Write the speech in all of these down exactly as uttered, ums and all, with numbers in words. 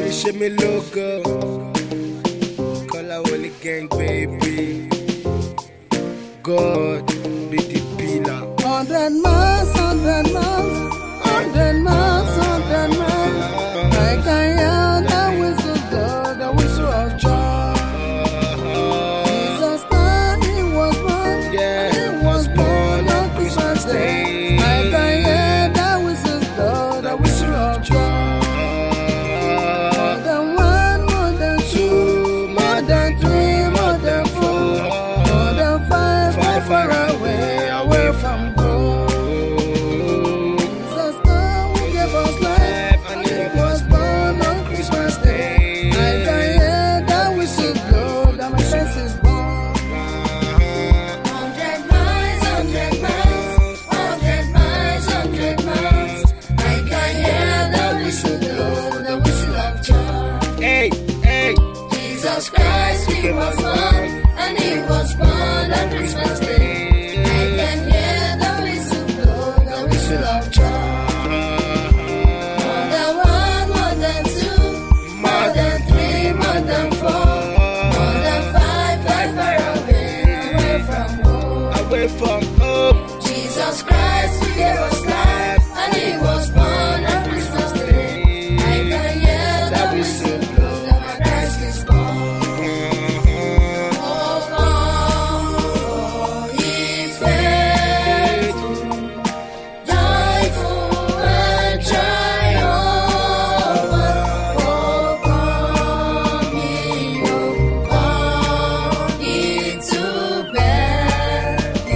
Show me logo. Call out all the gang, baby. God be the pillar. Hundred miles, hundred miles, hundred miles, hundred miles. I can hear the whistle blow, the whistle of joy. Jesus Christ, He was born. Yeah, He was born on Christmas Day. I can hear the whistle blow, the whistle of joy. More than one, more than two, more than three, more than four, more than five, far, far away, away from home. Jesus God who gave us life, and He was born on Christmas Day. I can hear the whistle blow, that my friend is born. Hundred miles, hundred miles, hundred miles, hundred miles. I can hear the whistle blow, the whistle of joy. Hey, hey. Jesus Christ, He was born, and He was born on Christmas Day. I can hear the whistle blow, the whistle of joy. More than one, more than two, more than three, more than four, more than five, five far away, away from home. Away from home. Jesus Christ, He gave us life, and He was born on Christmas Day. I can hear the whistle blow, that my Christ is born. Oh, come, ye faithful, joyful and triumphant. Oh, come, ye, oh, come, ye to Bethlehem.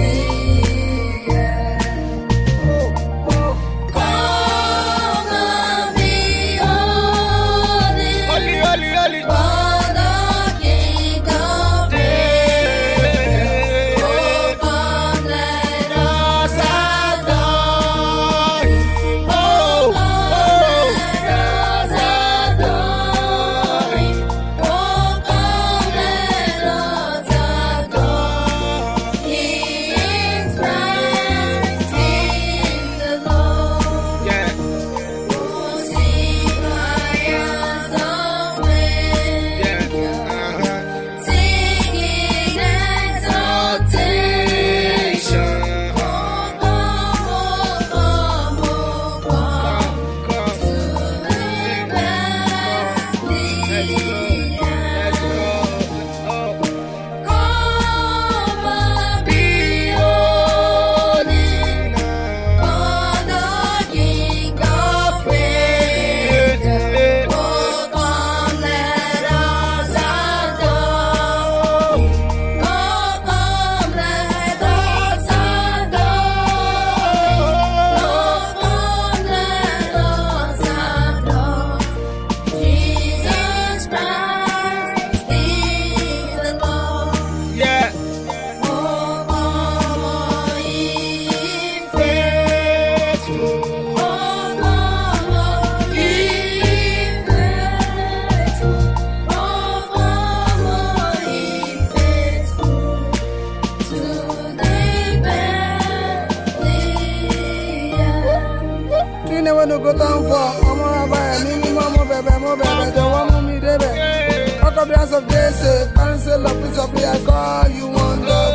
Come and behold Him, Holy, holy, holy. for the King of Kings. Oh, come, let us adore Him. Oh, Come, let us adore Him. Oh, come, let us adore Him. He is Christ, He is the Lord. yeah. Oh, sing high as the wind, Yeah. Uh-huh. singing exaltation. Oh, come, oh, come, oh, come Come. to the Bethlehem. Let's go. Oh. Come and behold Him, for the King of Kings. Oh, come, let us adore Him. Oh, come, let us adore Him. Oh, come, let us adore Jesus Christ, is the Lord. Yeah. Oh, come, ye faithful. Oh, come, ye faithful. Oh, come, ye faithful to the Bethlehem. Kí ni wọ́n ní kó tán fọ ọmọ ọba ẹ̀mí mímọ́ mo bẹ̀bẹ̀ mo bẹ̀bẹ̀ jọ̀wọ́ mú mi débẹ̀. Ọkọ̀ bí aṣọ fèsì, council of peace of prayer, call you wonder.